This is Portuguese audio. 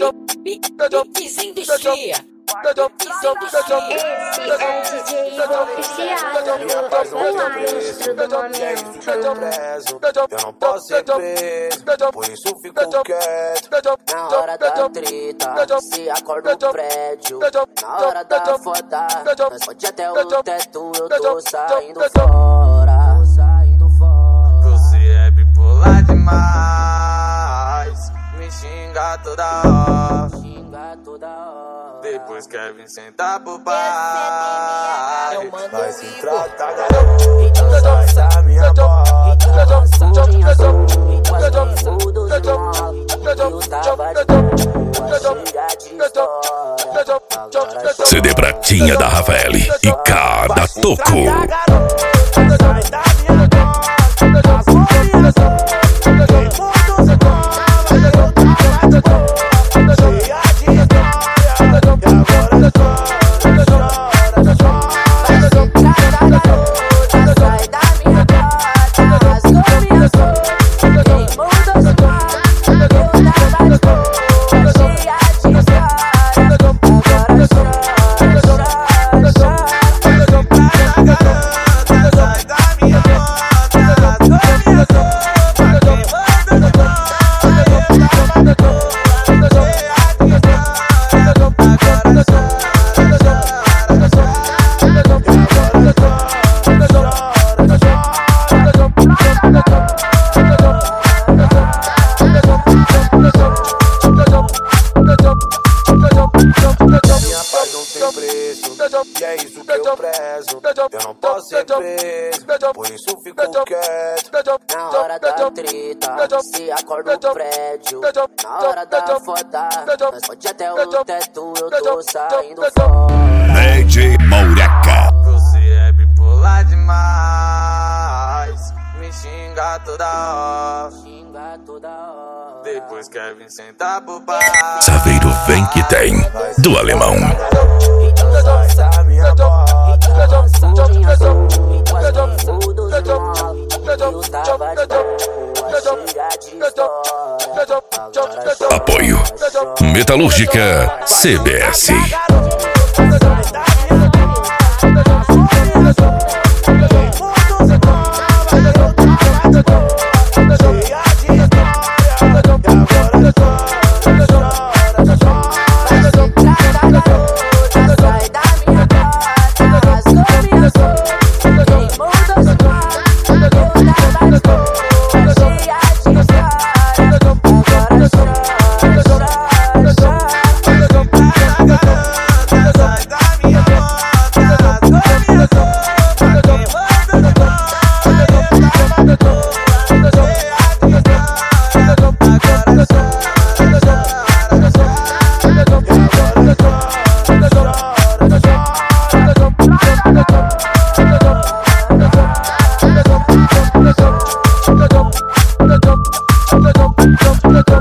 Piquezinho do chia. Esse é o DJ oficial do maestro do momento. Eu não posso ser preso, por isso fico quieto. Na hora da treta, se acorda no prédio. Na hora da foda, nós pode até o teto. Eu tô saindo fora. Você é bipolar demais, me xinga toda hora. Depois quer vir sentar pro pai. Vai se tratar, garoto. Então sai da minha bota. CD Pratinha da Rafael e cada toco. E é isso que eu prezo. Eu não posso ser preso, por isso fico quieto. Na hora da treta, se acorda no prédio. Na hora da foda, nós pode até o teto. Eu tô saindo fora. DJ Maureca. Você é bipolar demais, me xinga toda hora. Depois quer vir sentar pro pai. Saveiro vem que tem, do alemão. Apoio Metalúrgica CBS. Let's go.